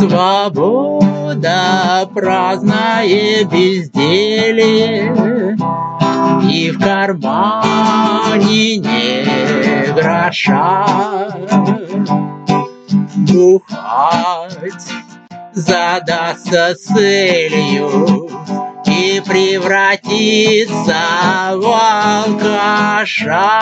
Свобода, праздное безделье, и в кармане не гроша. Бухать задастся целью и превратиться в алкаша.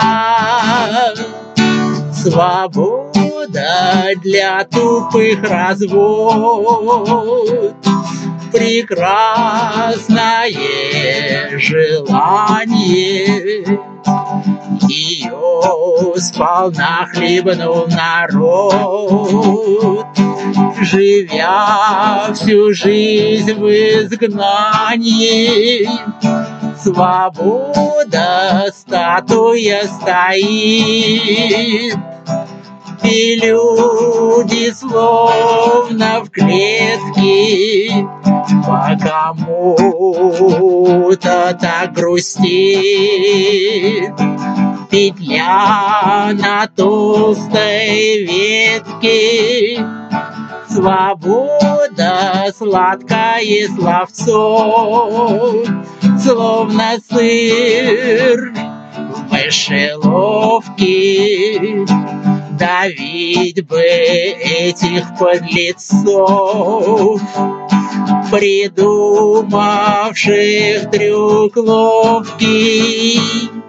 Свобода для тупых развод, прекрасное желание. Ее сполна хлебнул народ, живя всю жизнь в изгнании. Свобода статуя стоит, и люди словно в клетке, по кому-то так грустит. Петля на толстой ветке, свобода, сладкое словцо, словно сыр в мышеловке. Давить бы этих подлецов, придумавших трюк ловкий.